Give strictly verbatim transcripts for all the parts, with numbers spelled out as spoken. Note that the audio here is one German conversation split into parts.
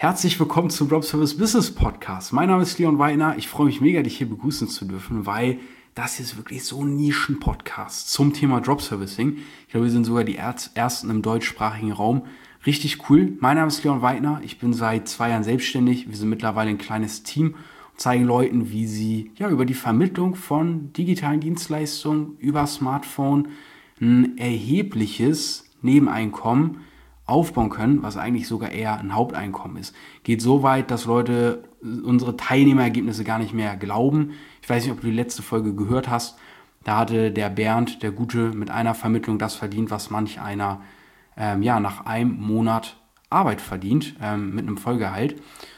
Herzlich willkommen zum Dropservice Business Podcast. Mein Name ist Leon Weidner. Ich freue mich mega, dich hier begrüßen zu dürfen, weil das hier ist wirklich so ein Nischen-Podcast zum Thema Dropservicing. Ich glaube, wir sind sogar die ersten im deutschsprachigen Raum. Richtig cool. Mein Name ist Leon Weidner. Ich bin seit zwei Jahren selbstständig. Wir sind mittlerweile ein kleines Team und zeigen Leuten, wie sie ja über die Vermittlung von digitalen Dienstleistungen über Smartphone ein erhebliches Nebeneinkommen aufbauen können, was eigentlich sogar eher ein Haupteinkommen ist. Geht so weit, dass Leute unsere Teilnehmerergebnisse gar nicht mehr glauben. Ich weiß nicht, ob du die letzte Folge gehört hast. Da hatte der Bernd, der Gute, mit einer Vermittlung das verdient, was manch einer ähm, ja, nach einem Monat Arbeit verdient, ähm, mit einem Vollgehalt.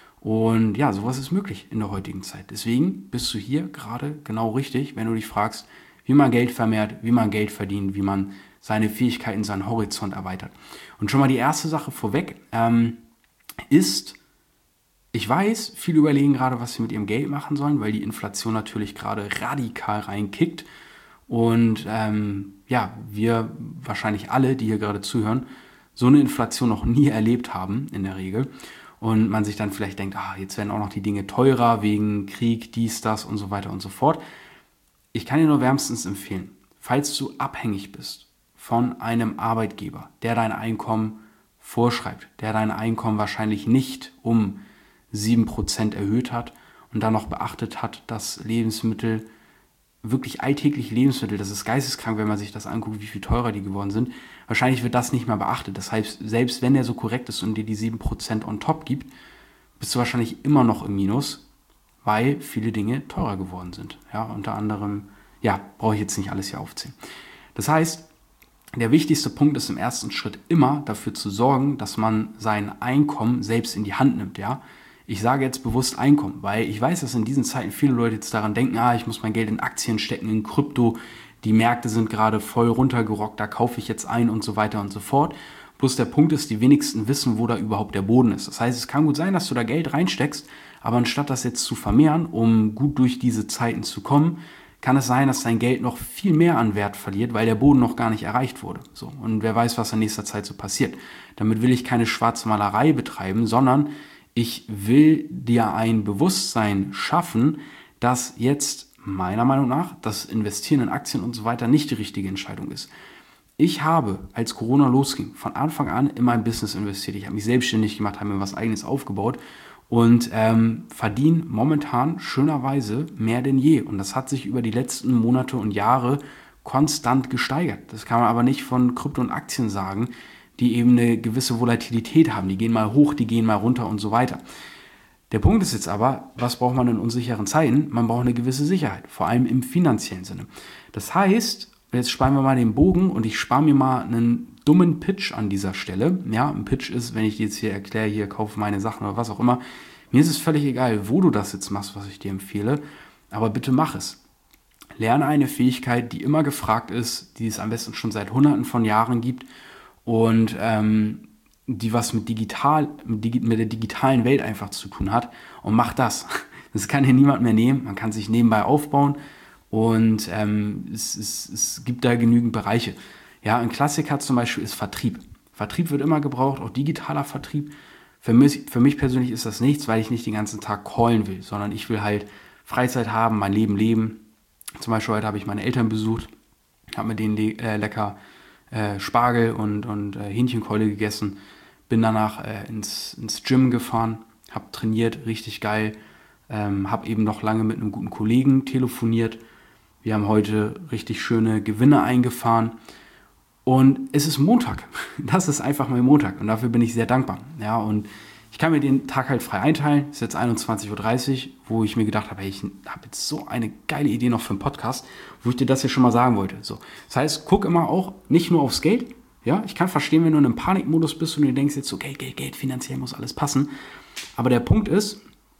Und ja, sowas ist möglich in der heutigen Zeit. Deswegen bist du hier gerade genau richtig, wenn du dich fragst, wie man Geld vermehrt, wie man Geld verdient, wie man seine Fähigkeiten, seinen Horizont erweitert. Und schon mal die erste Sache vorweg ähm, ist, ich weiß, viele überlegen gerade, was sie mit ihrem Geld machen sollen, weil die Inflation natürlich gerade radikal reinkickt. Und ähm, ja, wir wahrscheinlich alle, die hier gerade zuhören, so eine Inflation noch nie erlebt haben in der Regel. Und man sich dann vielleicht denkt, ah, jetzt werden auch noch die Dinge teurer wegen Krieg, dies, das und so weiter und so fort. Ich kann dir nur wärmstens empfehlen, falls du abhängig bist von einem Arbeitgeber, der dein Einkommen vorschreibt, der dein Einkommen wahrscheinlich nicht um sieben Prozent erhöht hat und dann noch beachtet hat, dass Lebensmittel, wirklich alltägliche Lebensmittel, das ist geisteskrank, wenn man sich das anguckt, wie viel teurer die geworden sind, wahrscheinlich wird das nicht mehr beachtet. Das heißt, selbst wenn der so korrekt ist und dir die sieben Prozent on top gibt, bist du wahrscheinlich immer noch im Minus, weil viele Dinge teurer geworden sind. Ja, unter anderem, ja, brauche ich jetzt nicht alles hier aufzählen. Das heißt, der wichtigste Punkt ist im ersten Schritt immer dafür zu sorgen, dass man sein Einkommen selbst in die Hand nimmt, ja. Ich sage jetzt bewusst Einkommen, weil ich weiß, dass in diesen Zeiten viele Leute jetzt daran denken, ah, ich muss mein Geld in Aktien stecken, in Krypto, die Märkte sind gerade voll runtergerockt, da kaufe ich jetzt ein und so weiter und so fort. Bloß der Punkt ist, die wenigsten wissen, wo da überhaupt der Boden ist. Das heißt, es kann gut sein, dass du da Geld reinsteckst, aber anstatt das jetzt zu vermehren, um gut durch diese Zeiten zu kommen, kann es sein, dass dein Geld noch viel mehr an Wert verliert, weil der Boden noch gar nicht erreicht wurde. So. Und wer weiß, was in nächster Zeit so passiert. Damit will ich keine Schwarzmalerei betreiben, sondern ich will dir ein Bewusstsein schaffen, dass jetzt meiner Meinung nach das Investieren in Aktien und so weiter nicht die richtige Entscheidung ist. Ich habe, als Corona losging, von Anfang an in mein Business investiert. Ich habe mich selbstständig gemacht, habe mir was Eigenes aufgebaut und ähm, verdiene momentan schönerweise mehr denn je. Und das hat sich über die letzten Monate und Jahre konstant gesteigert. Das kann man aber nicht von Krypto und Aktien sagen, die eben eine gewisse Volatilität haben. Die gehen mal hoch, die gehen mal runter und so weiter. Der Punkt ist jetzt aber, was braucht man in unsicheren Zeiten? Man braucht eine gewisse Sicherheit, vor allem im finanziellen Sinne. Das heißt, jetzt spannen wir mal den Bogen und ich spare mir mal einen dummen Pitch an dieser Stelle. Ja, ein Pitch ist, wenn ich dir jetzt hier erkläre, hier kaufe meine Sachen oder was auch immer. Mir ist es völlig egal, wo du das jetzt machst, was ich dir empfehle, aber bitte mach es. Lerne eine Fähigkeit, die immer gefragt ist, die es am besten schon seit hunderten von Jahren gibt und ähm, die was mit digital, mit, Digi- mit der digitalen Welt einfach zu tun hat, und mach das. Das kann hier niemand mehr nehmen, man kann sich nebenbei aufbauen und ähm, es, es, es gibt da genügend Bereiche. Ja, ein Klassiker zum Beispiel ist Vertrieb. Vertrieb wird immer gebraucht, auch digitaler Vertrieb. Für mich, für mich persönlich ist das nichts, weil ich nicht den ganzen Tag callen will, sondern ich will halt Freizeit haben, mein Leben leben. Zum Beispiel heute habe ich meine Eltern besucht, habe mit denen le- äh, lecker äh, Spargel und, und äh, Hähnchenkeule gegessen, bin danach äh, ins, ins Gym gefahren, habe trainiert, richtig geil, ähm, habe eben noch lange mit einem guten Kollegen telefoniert. Wir haben heute richtig schöne Gewinne eingefahren. Und es ist Montag. Das ist einfach mal Montag. Und dafür bin ich sehr dankbar. Ja, und ich kann mir den Tag halt frei einteilen. Es ist jetzt einundzwanzig Uhr dreißig, wo ich mir gedacht habe, hey, ich habe jetzt so eine geile Idee noch für einen Podcast, wo ich dir das hier schon mal sagen wollte. So. Das heißt, guck immer auch nicht nur aufs Geld. Ja, ich kann verstehen, wenn du in einem Panikmodus bist und du denkst jetzt so, Geld, Geld, Geld, finanziell muss alles passen. Aber der Punkt ist,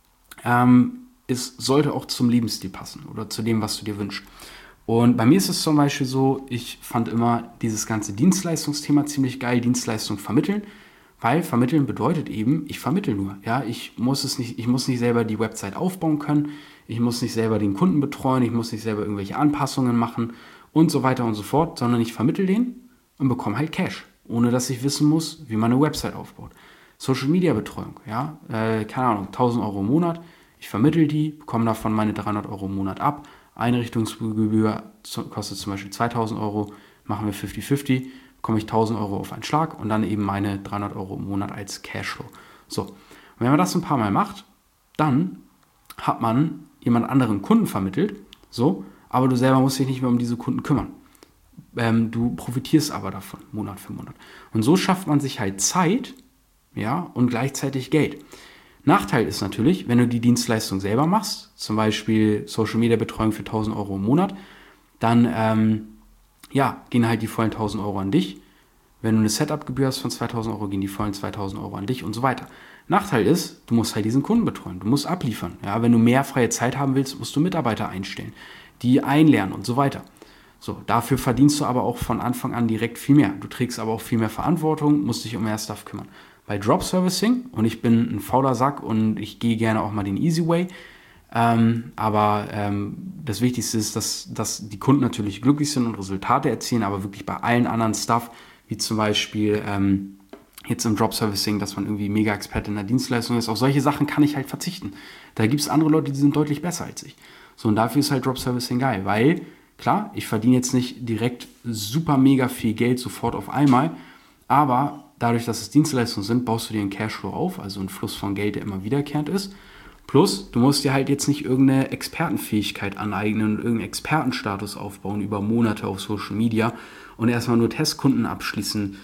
ähm, es sollte auch zum Lebensstil passen oder zu dem, was du dir wünschst. Und bei mir ist es zum Beispiel so, ich fand immer dieses ganze Dienstleistungsthema ziemlich geil, Dienstleistung vermitteln, weil vermitteln bedeutet eben, ich vermittle nur. Ja, ich muss es nicht, ich muss nicht selber die Website aufbauen können, ich muss nicht selber den Kunden betreuen, ich muss nicht selber irgendwelche Anpassungen machen und so weiter und so fort, sondern ich vermittle den und bekomme halt Cash, ohne dass ich wissen muss, wie man eine Website aufbaut. Social-Media-Betreuung, ja, äh, keine Ahnung, tausend Euro im Monat, ich vermittle die, bekomme davon meine dreihundert Euro im Monat ab, Einrichtungsgebühr kostet zum Beispiel zweitausend Euro, machen wir fünfzig fünfzig, bekomme ich tausend Euro auf einen Schlag und dann eben meine dreihundert Euro im Monat als Cashflow. So, und wenn man das ein paar Mal macht, dann hat man jemand anderen Kunden vermittelt, so, aber du selber musst dich nicht mehr um diese Kunden kümmern. Ähm, du profitierst aber davon, Monat für Monat. Und so schafft man sich halt Zeit, ja, und gleichzeitig Geld. Nachteil ist natürlich, wenn du die Dienstleistung selber machst, zum Beispiel Social Media Betreuung für tausend Euro im Monat, dann ähm, ja, gehen halt die vollen tausend Euro an dich. Wenn du eine Setup-Gebühr hast von zweitausend Euro, gehen die vollen zweitausend Euro an dich und so weiter. Nachteil ist, du musst halt diesen Kunden betreuen, du musst abliefern. Ja, wenn du mehr freie Zeit haben willst, musst du Mitarbeiter einstellen, die einlernen und so weiter. So, dafür verdienst du aber auch von Anfang an direkt viel mehr. Du trägst aber auch viel mehr Verantwortung, musst dich um mehr Stuff kümmern. Bei Drop Servicing, und ich bin ein fauler Sack und ich gehe gerne auch mal den Easy Way, ähm, aber ähm, das Wichtigste ist, dass, dass die Kunden natürlich glücklich sind und Resultate erzielen, aber wirklich bei allen anderen Stuff, wie zum Beispiel ähm, jetzt im Drop Servicing, dass man irgendwie Mega-Experte in der Dienstleistung ist, auf solche Sachen kann ich halt verzichten. Da gibt es andere Leute, die sind deutlich besser als ich. So, und dafür ist halt Drop Servicing geil, weil, klar, ich verdiene jetzt nicht direkt super mega viel Geld sofort auf einmal, aber dadurch, dass es Dienstleistungen sind, baust du dir einen Cashflow auf, also einen Fluss von Geld, der immer wiederkehrend ist. Plus, du musst dir halt jetzt nicht irgendeine Expertenfähigkeit aneignen und irgendeinen Expertenstatus aufbauen über Monate auf Social Media und erstmal nur Testkunden abschließen,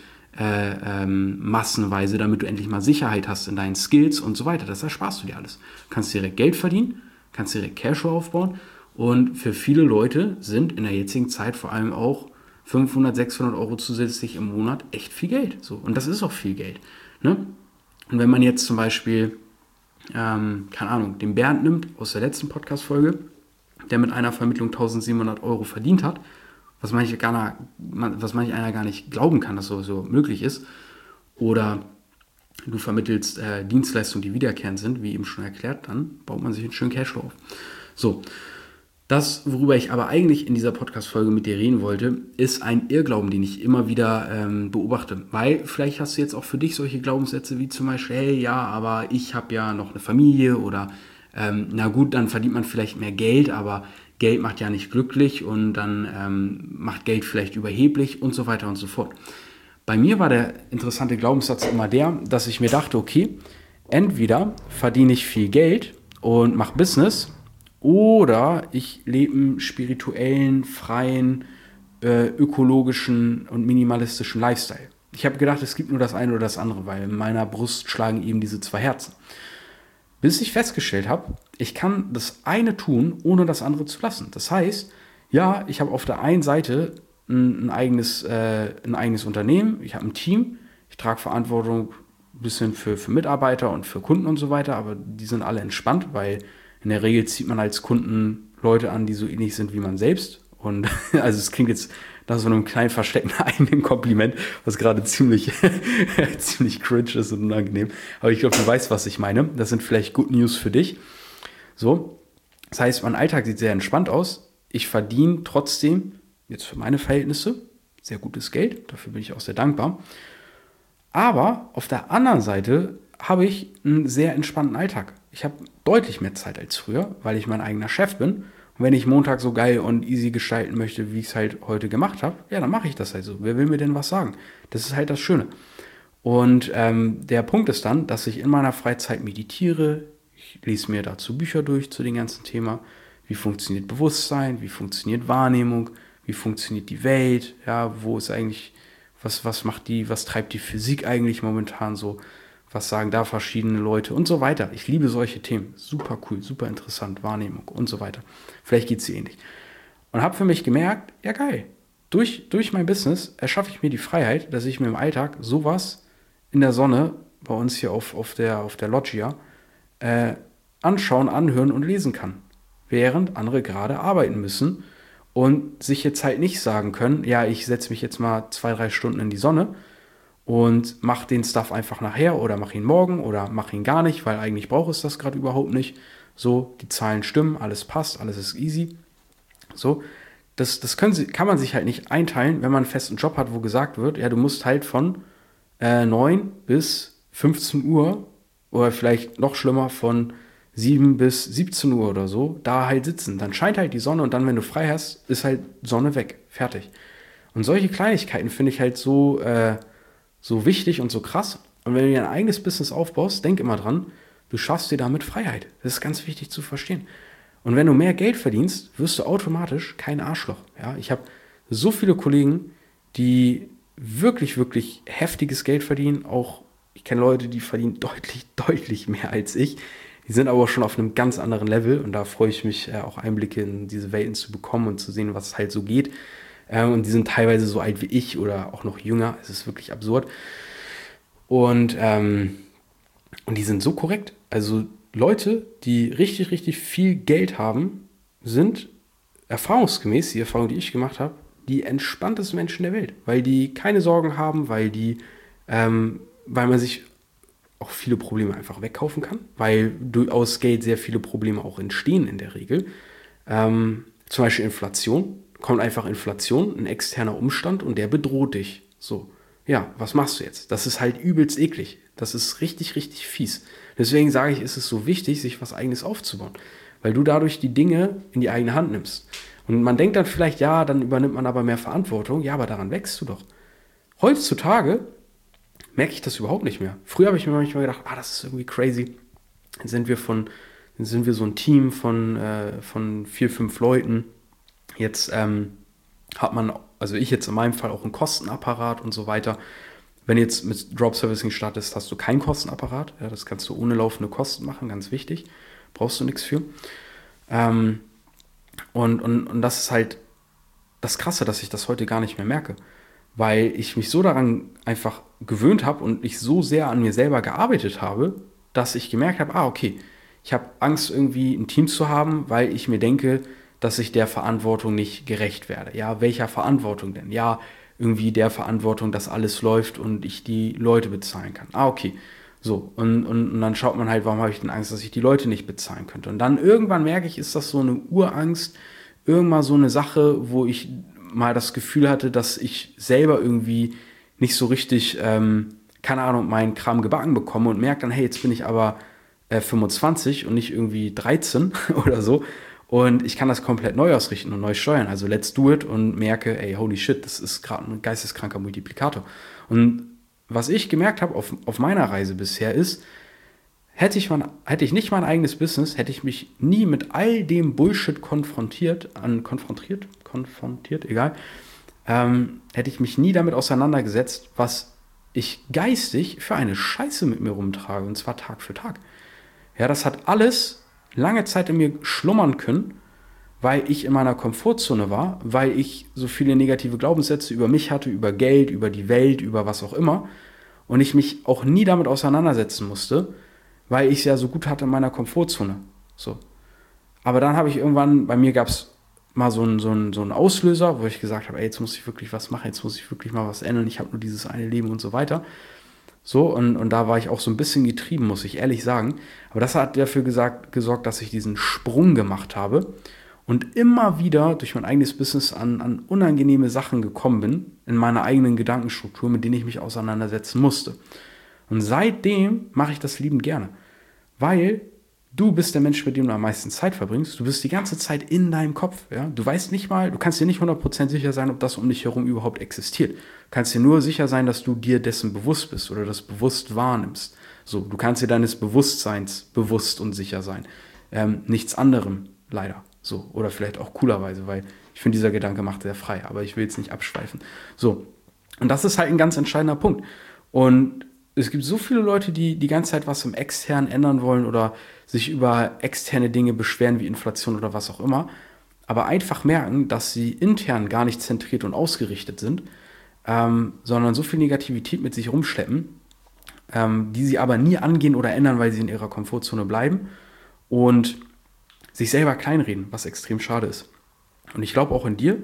äh, ähm, massenweise, damit du endlich mal Sicherheit hast in deinen Skills und so weiter. Das ersparst du dir alles. Du kannst direkt Geld verdienen, kannst direkt Cashflow aufbauen und für viele Leute sind in der jetzigen Zeit vor allem auch fünfhundert, sechshundert Euro zusätzlich im Monat echt viel Geld. So. Und das ist auch viel Geld. Ne? Und wenn man jetzt zum Beispiel, ähm, keine Ahnung, den Bernd nimmt aus der letzten Podcast-Folge, der mit einer Vermittlung eintausendsiebenhundert Euro verdient hat, was manche, gar, was manche einer gar nicht glauben kann, dass so, so möglich ist, oder du vermittelst äh, Dienstleistungen, die wiederkehrend sind, wie eben schon erklärt, dann baut man sich einen schönen Cashflow auf. So. Das, worüber ich aber eigentlich in dieser Podcast-Folge mit dir reden wollte, ist ein Irrglauben, den ich immer wieder ähm, beobachte. Weil vielleicht hast du jetzt auch für dich solche Glaubenssätze wie zum Beispiel, hey, ja, aber ich habe ja noch eine Familie oder ähm, na gut, dann verdient man vielleicht mehr Geld, aber Geld macht ja nicht glücklich und dann ähm, macht Geld vielleicht überheblich und so weiter und so fort. Bei mir war der interessante Glaubenssatz immer der, dass ich mir dachte, okay, entweder verdiene ich viel Geld und mache Business, oder ich lebe einen spirituellen, freien, äh, ökologischen und minimalistischen Lifestyle. Ich habe gedacht, es gibt nur das eine oder das andere, weil in meiner Brust schlagen eben diese zwei Herzen. Bis ich festgestellt habe, ich kann das eine tun, ohne das andere zu lassen. Das heißt, ja, ich habe auf der einen Seite ein, ein, eigenes, äh, ein eigenes Unternehmen, ich habe ein Team, ich trage Verantwortung ein bisschen für, für Mitarbeiter und für Kunden und so weiter, aber die sind alle entspannt, weil in der Regel zieht man als Kunden Leute an, die so ähnlich sind wie man selbst. Und also es klingt jetzt nach so einem kleinen versteckten eigenen Kompliment, was gerade ziemlich, ziemlich cringe ist und unangenehm. Aber ich glaube, du weißt, was ich meine. Das sind vielleicht Good News für dich. So, das heißt, mein Alltag sieht sehr entspannt aus. Ich verdiene trotzdem, jetzt für meine Verhältnisse, sehr gutes Geld. Dafür bin ich auch sehr dankbar. Aber auf der anderen Seite habe ich einen sehr entspannten Alltag. Ich habe deutlich mehr Zeit als früher, weil ich mein eigener Chef bin. Und wenn ich Montag so geil und easy gestalten möchte, wie ich es halt heute gemacht habe, ja, dann mache ich das halt so. Wer will mir denn was sagen? Das ist halt das Schöne. Und ähm, der Punkt ist dann, dass ich in meiner Freizeit meditiere. Ich lese mir dazu Bücher durch zu dem ganzen Thema. Wie funktioniert Bewusstsein? Wie funktioniert Wahrnehmung? Wie funktioniert die Welt? Ja, wo ist eigentlich, was, was macht die, was treibt die Physik eigentlich momentan so? Was sagen da verschiedene Leute und so weiter. Ich liebe solche Themen. Super cool, super interessant, Wahrnehmung und so weiter. Vielleicht geht es dir ähnlich. Und habe für mich gemerkt, ja geil, durch, durch mein Business erschaffe ich mir die Freiheit, dass ich mir im Alltag sowas in der Sonne, bei uns hier auf, auf, der, auf der Loggia, äh, anschauen, anhören und lesen kann. Während andere gerade arbeiten müssen und sich jetzt halt nicht sagen können, ja, ich setze mich jetzt mal zwei, drei Stunden in die Sonne und mach den Stuff einfach nachher oder mach ihn morgen oder mach ihn gar nicht, weil eigentlich braucht es das gerade überhaupt nicht. So, die Zahlen stimmen, alles passt, alles ist easy. So, das, das können sie, kann man sich halt nicht einteilen, wenn man einen festen Job hat, wo gesagt wird, ja, du musst halt von äh, neun bis fünfzehn Uhr oder vielleicht noch schlimmer von sieben bis siebzehn Uhr oder so da halt sitzen. Dann scheint halt die Sonne und dann, wenn du frei hast, ist halt Sonne weg. Fertig. Und solche Kleinigkeiten finde ich halt so, äh, so wichtig und so krass. Und wenn du dir ein eigenes Business aufbaust, denk immer dran, du schaffst dir damit Freiheit. Das ist ganz wichtig zu verstehen. Und wenn du mehr Geld verdienst, wirst du automatisch kein Arschloch. Ja, ich habe so viele Kollegen, die wirklich, wirklich heftiges Geld verdienen. Auch ich kenne Leute, die verdienen deutlich, deutlich mehr als ich. Die sind aber schon auf einem ganz anderen Level. Und da freue ich mich, auch Einblicke in diese Welten zu bekommen und zu sehen, was halt so geht. Und die sind teilweise so alt wie ich oder auch noch jünger. Es ist wirklich absurd. Und, ähm, und die sind so korrekt. Also Leute, die richtig, richtig viel Geld haben, sind erfahrungsgemäß, die Erfahrung, die ich gemacht habe, die entspanntesten Menschen der Welt. Weil die keine Sorgen haben, weil die, ähm, weil man sich auch viele Probleme einfach wegkaufen kann, weil aus Geld sehr viele Probleme auch entstehen in der Regel. Ähm, zum Beispiel Inflation. Kommt einfach Inflation, ein externer Umstand und der bedroht dich. So, ja, was machst du jetzt? Das ist halt übelst eklig. Das ist richtig, richtig fies. Deswegen sage ich, ist es so wichtig, sich was Eigenes aufzubauen, weil du dadurch die Dinge in die eigene Hand nimmst. Und man denkt dann vielleicht, ja, dann übernimmt man aber mehr Verantwortung. Ja, aber daran wächst du doch. Heutzutage merke ich das überhaupt nicht mehr. Früher habe ich mir manchmal gedacht, ah, das ist irgendwie crazy. Dann sind wir von, dann sind wir so ein Team von, äh, von vier, fünf Leuten. Jetzt ähm, hat man, also ich jetzt in meinem Fall auch einen Kostenapparat und so weiter. Wenn du jetzt mit Drop Servicing startest, hast du keinen Kostenapparat. Ja, das kannst du ohne laufende Kosten machen, ganz wichtig. Brauchst du nichts für. Ähm, und, und, und das ist halt das Krasse, dass ich das heute gar nicht mehr merke. Weil ich mich so daran einfach gewöhnt habe und ich so sehr an mir selber gearbeitet habe, dass ich gemerkt habe, ah, okay, ich habe Angst, irgendwie ein Team zu haben, weil ich mir denke, dass ich der Verantwortung nicht gerecht werde. Ja, welcher Verantwortung denn? Ja, irgendwie der Verantwortung, dass alles läuft und ich die Leute bezahlen kann. Ah, okay. So, und, und, und dann schaut man halt, warum habe ich denn Angst, dass ich die Leute nicht bezahlen könnte? Und dann irgendwann merke ich, ist das so eine Urangst, irgendwann so eine Sache, wo ich mal das Gefühl hatte, dass ich selber irgendwie nicht so richtig, ähm, keine Ahnung, meinen Kram gebacken bekomme und merke dann, hey, jetzt bin ich aber äh, fünfundzwanzig und nicht irgendwie dreizehn oder so. Und ich kann das komplett neu ausrichten und neu steuern. Also let's do it und merke, ey, holy shit, das ist gerade ein geisteskranker Multiplikator. Und was ich gemerkt habe auf, auf meiner Reise bisher ist, hätte ich, mein, hätte ich nicht mein eigenes Business, hätte ich mich nie mit all dem Bullshit konfrontiert, an, konfrontiert, konfrontiert, egal, ähm, hätte ich mich nie damit auseinandergesetzt, was ich geistig für eine Scheiße mit mir rumtrage, und zwar Tag für Tag. Ja, das hat alles lange Zeit in mir schlummern können, weil ich in meiner Komfortzone war, weil ich so viele negative Glaubenssätze über mich hatte, über Geld, über die Welt, über was auch immer, und ich mich auch nie damit auseinandersetzen musste, weil ich es ja so gut hatte in meiner Komfortzone. So. Aber dann habe ich irgendwann, bei mir gab es mal so einen, so, einen, so einen Auslöser, wo ich gesagt habe, ey, jetzt muss ich wirklich was machen, jetzt muss ich wirklich mal was ändern, ich habe nur dieses eine Leben und so weiter. So, und, und da war ich auch so ein bisschen getrieben, muss ich ehrlich sagen. Aber das hat dafür gesagt, gesorgt, dass ich diesen Sprung gemacht habe und immer wieder durch mein eigenes Business an, an unangenehme Sachen gekommen bin, in meiner eigenen Gedankenstruktur, mit denen ich mich auseinandersetzen musste. Und seitdem mache ich das liebend gerne, weil du bist der Mensch, mit dem du am meisten Zeit verbringst. Du bist die ganze Zeit in deinem Kopf. Ja? Du weißt nicht mal, du kannst dir nicht hundert Prozent sicher sein, ob das um dich herum überhaupt existiert. Du kannst dir nur sicher sein, dass du dir dessen bewusst bist oder das bewusst wahrnimmst. So, du kannst dir deines Bewusstseins bewusst und sicher sein. Ähm, nichts anderem, leider. So, oder vielleicht auch coolerweise, weil ich finde, dieser Gedanke macht sehr frei, aber ich will jetzt nicht abschweifen. So, und das ist halt ein ganz entscheidender Punkt. Und es gibt so viele Leute, die die ganze Zeit was im Externen ändern wollen oder sich über externe Dinge beschweren wie Inflation oder was auch immer, aber einfach merken, dass sie intern gar nicht zentriert und ausgerichtet sind, ähm, sondern so viel Negativität mit sich rumschleppen, ähm, die sie aber nie angehen oder ändern, weil sie in ihrer Komfortzone bleiben und sich selber kleinreden, was extrem schade ist. Und ich glaube auch in dir,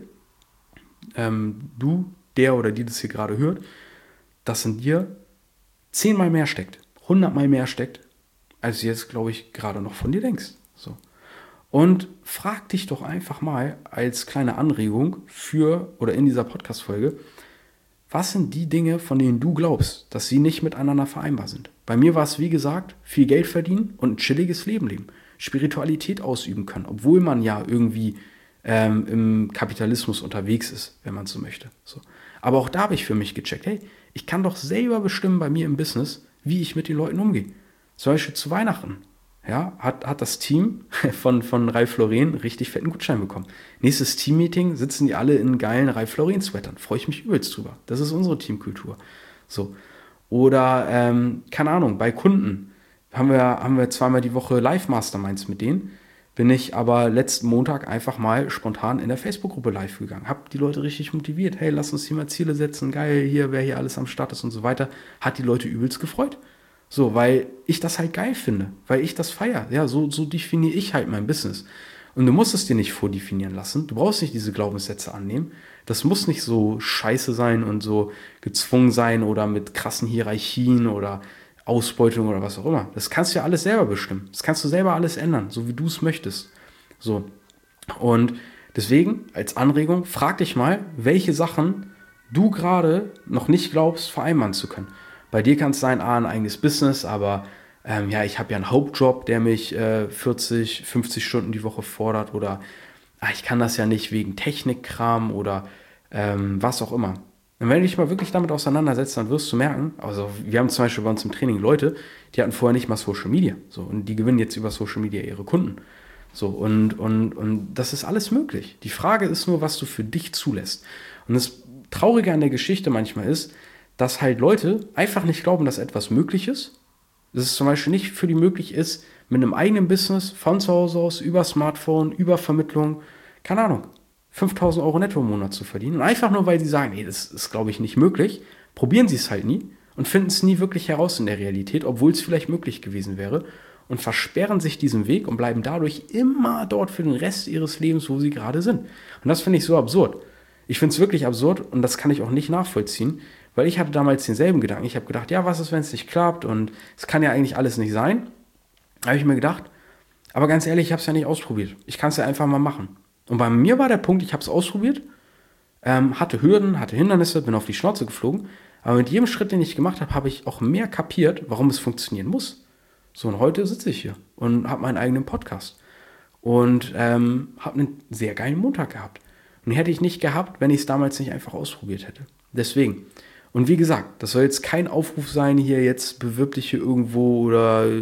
ähm, du, der oder die das hier gerade hört, dass in dir zehnmal mehr steckt, hundertmal mehr steckt, als du jetzt, glaube ich, gerade noch von dir denkst. So. Und frag dich doch einfach mal als kleine Anregung für oder in dieser Podcast-Folge, was sind die Dinge, von denen du glaubst, dass sie nicht miteinander vereinbar sind? Bei mir war es, wie gesagt, viel Geld verdienen und ein chilliges Leben leben. Spiritualität ausüben können, obwohl man ja irgendwie ähm, im Kapitalismus unterwegs ist, wenn man so möchte. So. Aber auch da habe ich für mich gecheckt, hey, ich kann doch selber bestimmen bei mir im Business, wie ich mit den Leuten umgehe. Zum Beispiel zu Weihnachten. Ja, hat, hat das Team von, von Ralph Lauren richtig fetten Gutschein bekommen. Nächstes Teammeeting sitzen die alle in geilen Ralph Lauren-Sweatern. Freue ich mich übelst drüber. Das ist unsere Teamkultur. So. Oder, ähm, keine Ahnung, bei Kunden haben wir, haben wir zweimal die Woche Live-Masterminds mit denen. Bin ich aber letzten Montag einfach mal spontan in der Facebook-Gruppe live gegangen. Hab die Leute richtig motiviert. Hey, lass uns hier mal Ziele setzen. Geil, hier, wer hier alles am Start ist und so weiter. Hat die Leute übelst gefreut. So, weil ich das halt geil finde, weil ich das feiere. Ja, so, so definiere ich halt mein Business. Und du musst es dir nicht vordefinieren lassen. Du brauchst nicht diese Glaubenssätze annehmen. Das muss nicht so scheiße sein und so gezwungen sein oder mit krassen Hierarchien oder Ausbeutung oder was auch immer. Das kannst du ja alles selber bestimmen. Das kannst du selber alles ändern, so wie du es möchtest. So. Und deswegen, als Anregung, frag dich mal, welche Sachen du gerade noch nicht glaubst, vereinbaren zu können. Bei dir kann es sein, ah, ein eigenes Business, aber ähm, ja, ich habe ja einen Hauptjob, der mich äh, vierzig, fünfzig Stunden die Woche fordert oder ah, ich kann das ja nicht wegen Technikkram oder ähm, was auch immer. Und wenn du dich mal wirklich damit auseinandersetzt, dann wirst du merken, also wir haben zum Beispiel bei uns im Training Leute, die hatten vorher nicht mal Social Media, so, und die gewinnen jetzt über Social Media ihre Kunden. So, und, und, und das ist alles möglich. Die Frage ist nur, was du für dich zulässt. Und das Traurige an der Geschichte manchmal ist, dass halt Leute einfach nicht glauben, dass etwas möglich ist. Dass es zum Beispiel nicht für die möglich ist, mit einem eigenen Business von zu Hause aus, über Smartphone, über Vermittlung, keine Ahnung, fünftausend Euro netto im Monat zu verdienen. Und einfach nur, weil sie sagen, nee, das ist, glaube ich, nicht möglich, probieren sie es halt nie und finden es nie wirklich heraus in der Realität, obwohl es vielleicht möglich gewesen wäre, und versperren sich diesen Weg und bleiben dadurch immer dort für den Rest ihres Lebens, wo sie gerade sind. Und das finde ich so absurd. Ich finde es wirklich absurd und das kann ich auch nicht nachvollziehen, weil ich hatte damals denselben Gedanken. Ich habe gedacht, ja, was ist, wenn es nicht klappt und es kann ja eigentlich alles nicht sein. Da habe ich mir gedacht, aber ganz ehrlich, ich habe es ja nicht ausprobiert. Ich kann es ja einfach mal machen. Und bei mir war der Punkt, ich habe es ausprobiert, ähm, hatte Hürden, hatte Hindernisse, bin auf die Schnauze geflogen. Aber mit jedem Schritt, den ich gemacht habe, habe ich auch mehr kapiert, warum es funktionieren muss. So, und heute sitze ich hier und habe meinen eigenen Podcast. Und ähm, habe einen sehr geilen Montag gehabt. Und hätte ich nicht gehabt, wenn ich es damals nicht einfach ausprobiert hätte. Deswegen. Und wie gesagt, das soll jetzt kein Aufruf sein, hier jetzt bewirb dich hier irgendwo oder äh,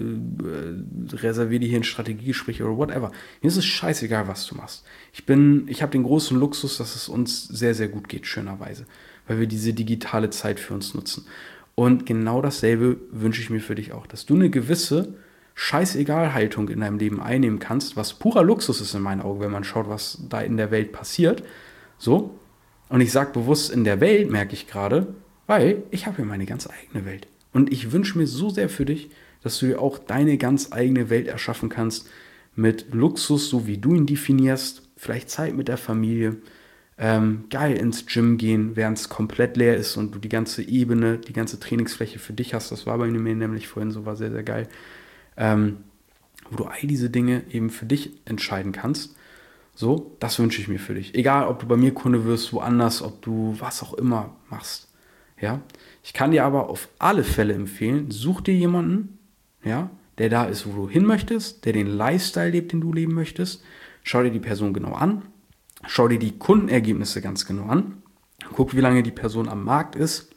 reservier dir hier ein Strategiegespräch oder whatever. Mir ist es scheißegal, was du machst. Ich bin, ich habe den großen Luxus, dass es uns sehr, sehr gut geht, schönerweise. Weil wir diese digitale Zeit für uns nutzen. Und genau dasselbe wünsche ich mir für dich auch. Dass du eine gewisse Scheißegal-Haltung in deinem Leben einnehmen kannst, was purer Luxus ist in meinen Augen, wenn man schaut, was da in der Welt passiert. So. Und ich sage bewusst in der Welt, merke ich gerade, weil ich habe ja meine ganz eigene Welt. Und ich wünsche mir so sehr für dich, dass du dir auch deine ganz eigene Welt erschaffen kannst mit Luxus, so wie du ihn definierst. Vielleicht Zeit mit der Familie, ähm, geil ins Gym gehen, während es komplett leer ist und du die ganze Ebene, die ganze Trainingsfläche für dich hast. Das war bei mir nämlich vorhin so, war sehr, sehr geil. Ähm, wo du all diese Dinge eben für dich entscheiden kannst. So, das wünsche ich mir für dich. Egal, ob du bei mir Kunde wirst, woanders, ob du was auch immer machst. Ja, ich kann dir aber auf alle Fälle empfehlen, such dir jemanden, ja, der da ist, wo du hin möchtest, der den Lifestyle lebt, den du leben möchtest. Schau dir die Person genau an, schau dir die Kundenergebnisse ganz genau an, guck, wie lange die Person am Markt ist.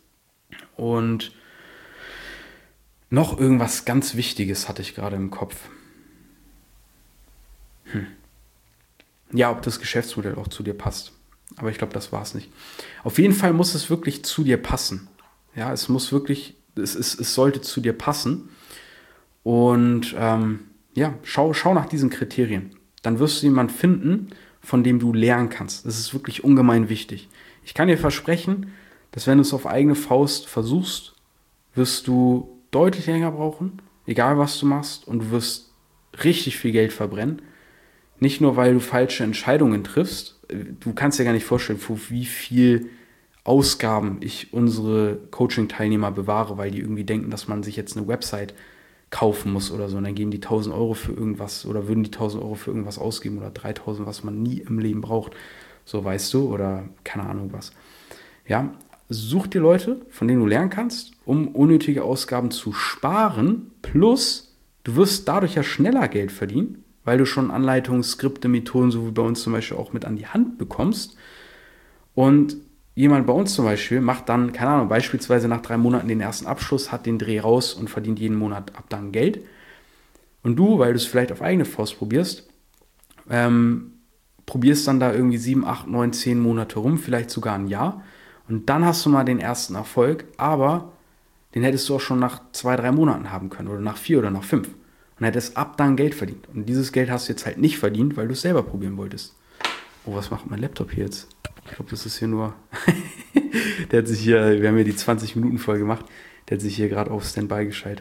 Und noch irgendwas ganz Wichtiges hatte ich gerade im Kopf. Hm. Ja, ob das Geschäftsmodell auch zu dir passt. Aber ich glaube, das war es nicht. Auf jeden Fall muss es wirklich zu dir passen. Ja, es muss wirklich, es, es, es sollte zu dir passen. Und ähm, ja, schau, schau nach diesen Kriterien. Dann wirst du jemanden finden, von dem du lernen kannst. Das ist wirklich ungemein wichtig. Ich kann dir versprechen, dass wenn du es auf eigene Faust versuchst, wirst du deutlich länger brauchen, egal was du machst, und du wirst richtig viel Geld verbrennen. Nicht nur, weil du falsche Entscheidungen triffst. Du kannst dir gar nicht vorstellen, für wie viel Ausgaben ich unsere Coaching-Teilnehmer bewahre, weil die irgendwie denken, dass man sich jetzt eine Website kaufen muss oder so. Und dann geben die tausend Euro für irgendwas oder würden die tausend Euro für irgendwas ausgeben oder dreitausend, was man nie im Leben braucht. So, weißt du, oder keine Ahnung was. Ja, such dir Leute, von denen du lernen kannst, um unnötige Ausgaben zu sparen. Plus, du wirst dadurch ja schneller Geld verdienen, weil du schon Anleitungen, Skripte, Methoden, so wie bei uns zum Beispiel auch mit an die Hand bekommst. Und jemand bei uns zum Beispiel macht dann, keine Ahnung, beispielsweise nach drei Monaten den ersten Abschluss, hat den Dreh raus und verdient jeden Monat ab dann Geld. Und du, weil du es vielleicht auf eigene Faust probierst, ähm, probierst dann da irgendwie sieben, acht, neun, zehn Monate rum, vielleicht sogar ein Jahr. Und dann hast du mal den ersten Erfolg, aber den hättest du auch schon nach zwei, drei Monaten haben können oder nach vier oder nach fünf. Und hättest ab dann Geld verdient. Und dieses Geld hast du jetzt halt nicht verdient, weil du es selber probieren wolltest. Oh, was macht mein Laptop hier jetzt? Ich glaube, das ist hier nur... Der hat sich hier, wir haben hier die zwanzig Minuten voll gemacht, der hat sich hier gerade auf Standby geschaltet.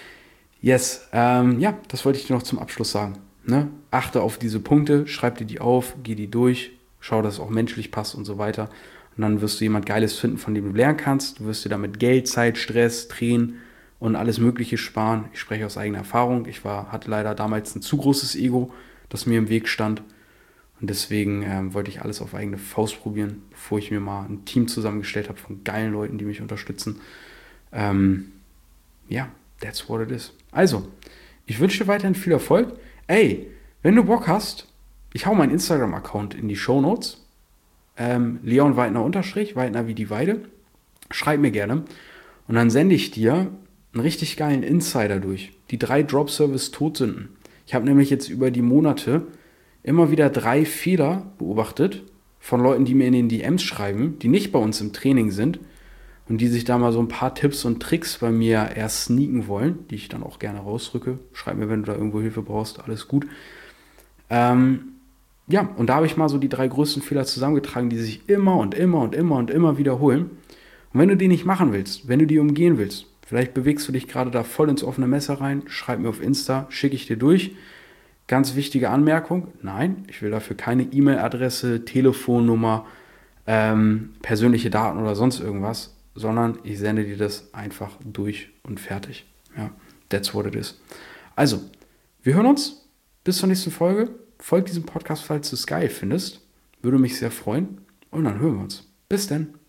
Yes, ähm, ja, das wollte ich dir noch zum Abschluss sagen. Ne? Achte auf diese Punkte, schreib dir die auf, geh die durch, schau, dass es auch menschlich passt und so weiter. Und dann wirst du jemand Geiles finden, von dem du lernen kannst. Du wirst dir damit Geld, Zeit, Stress, Tränen und alles Mögliche sparen. Ich spreche aus eigener Erfahrung. Ich war, hatte leider damals ein zu großes Ego, das mir im Weg stand. Und deswegen ähm, wollte ich alles auf eigene Faust probieren, bevor ich mir mal ein Team zusammengestellt habe von geilen Leuten, die mich unterstützen. Ähm, ja, that's what it is. Also, ich wünsche dir weiterhin viel Erfolg. Ey, wenn du Bock hast, ich hau meinen Instagram-Account in die Shownotes. Ähm, Leon Weidner unterstrich, Weidner wie die Weide. Schreib mir gerne. Und dann sende ich dir einen richtig geilen Insider durch. Die drei Drop-Service-Todsünden. Ich habe nämlich jetzt über die Monate immer wieder drei Fehler beobachtet von Leuten, die mir in den D Ms schreiben, die nicht bei uns im Training sind und die sich da mal so ein paar Tipps und Tricks bei mir erst sneaken wollen, die ich dann auch gerne rausrücke. Schreib mir, wenn du da irgendwo Hilfe brauchst, alles gut. Ähm, ja, und da habe ich mal so die drei größten Fehler zusammengetragen, die sich immer und immer und immer und immer wiederholen. Und wenn du die nicht machen willst, wenn du die umgehen willst, vielleicht bewegst du dich gerade da voll ins offene Messer rein, schreib mir auf Insta, schicke ich dir durch. Ganz wichtige Anmerkung, nein, ich will dafür keine E-Mail-Adresse, Telefonnummer, ähm, persönliche Daten oder sonst irgendwas, sondern ich sende dir das einfach durch und fertig. Ja, that's what it is. Also, wir hören uns. Bis zur nächsten Folge. Folgt diesem Podcast, falls du es geil findest. Würde mich sehr freuen. Und dann hören wir uns. Bis dann.